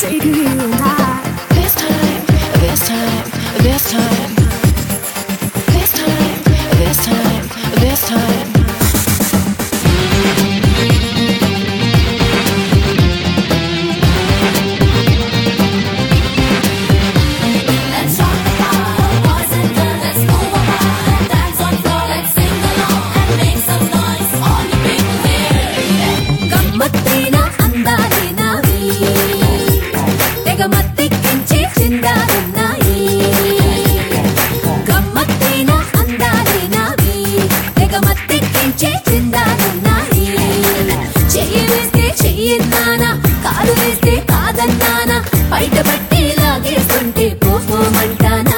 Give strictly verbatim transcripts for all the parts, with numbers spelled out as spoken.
taking you and I. This time, this time, this time. This time, this time, this time. కాలు వేస్తే కాదన్నానా బయట పట్టి లాగేస్తుంటే పోమంటానా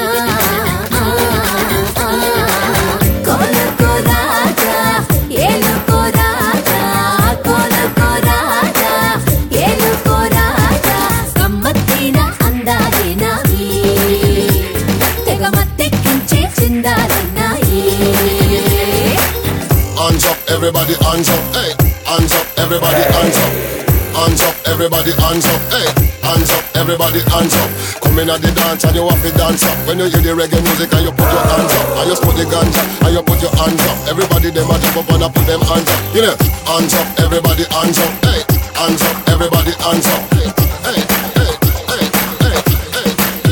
కోలకో రాజా ఏలుకో రాజా కోలకో రాజా ఏలుకో రాజా గమ్మత్తైన అందాలేనావి తెగ మత్తెక్కించే చిందాలన్నాయి. Hands up, everybody, hands up, hey. Hands up, everybody, hands up. Hands up, everybody, hands up, hey. Hands up, everybody, hands up. Come in at the dance and you have to dance up. When you hear the reggae music and you put your hands up, and you put the ganja and you put your hands up. Everybody them a jump up and a put them hands up. You know, hands up, everybody, hands up, hey. Hands up, everybody, hands up, hey. Hey, hey, hey, hey, hey, hey.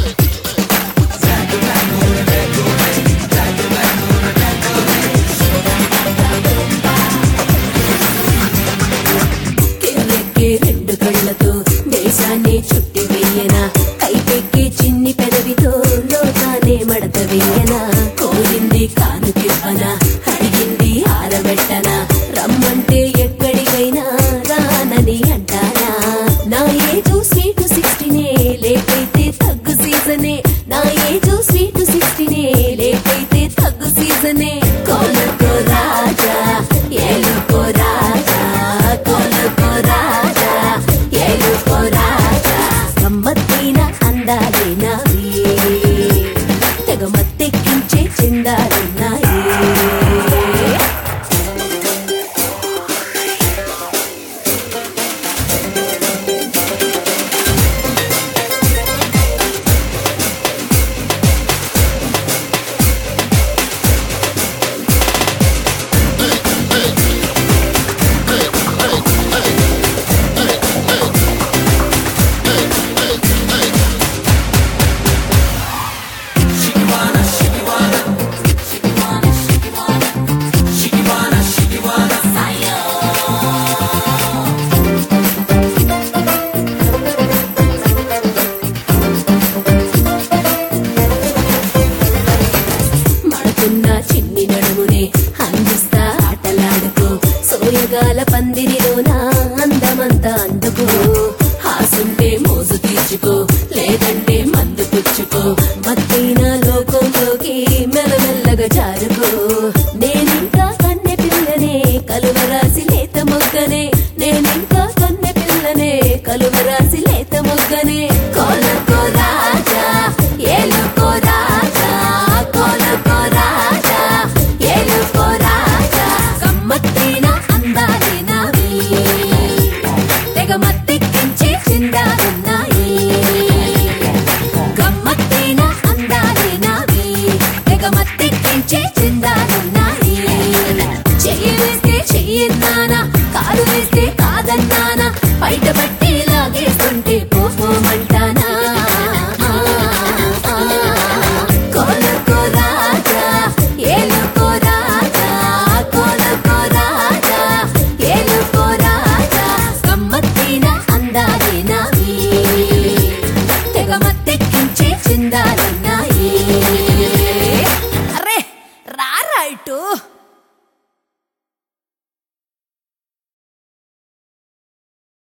రెండు కళ్ళతో దేశాన్ని చుట్టి వేయనా కైపెక్కి చిన్ని పెదవితో లోకానే మడత వేయనా కోరింది కానుకివ్వనా అడిగింది ఆరబెట్టనా రమ్మంటే ఎక్కడికైనా రానని అంటానా నా ఏజు స్వీటు సిక్స్టీనే లేకైతే తగ్గు సీజనే నా ఏజు స్వీటు సిక్స్టీనే లేకైతే తగ్గు సీజనే కోలకో రాజా ఏలుకో రాజా కోలకో రాజా ఏలుకో రాజా గమ్మత్తైన అందాలేనావి తెగ మత్తెక్కించే చిందాలున్నాయి. చిన్ని నడుమునే అందిస్తా ఆటలాడుకో సోయగాల పందిరిలోనా అందమంతా అందుకో హాసుంటే మోజు తీర్చుకో లేదంటే మందు పుచ్చుకో మత్తైన లోకంలోకి మెల్లమెల్లగా జారుకో నేనింకా కన్నె పిల్లనే కలువరాసి లేత మొగ్గనే నేనింకా కన్నె పిల్లనే కలువరాసి లేత మొగ్గనే కోలకో రాజా ఏలుకో రాజా కోలకో రాజా ఏలుకో రాజా గమ్మత్తైన అందాలేనావి తెగ మత్తెక్కించే చిందాలున్నాయి. గమ్మత్తైన అందాలేనావి తెగ మత్తెక్కించే చిందాలున్నాయి. చెయ్యి వేస్తే చెయ్యన్నానా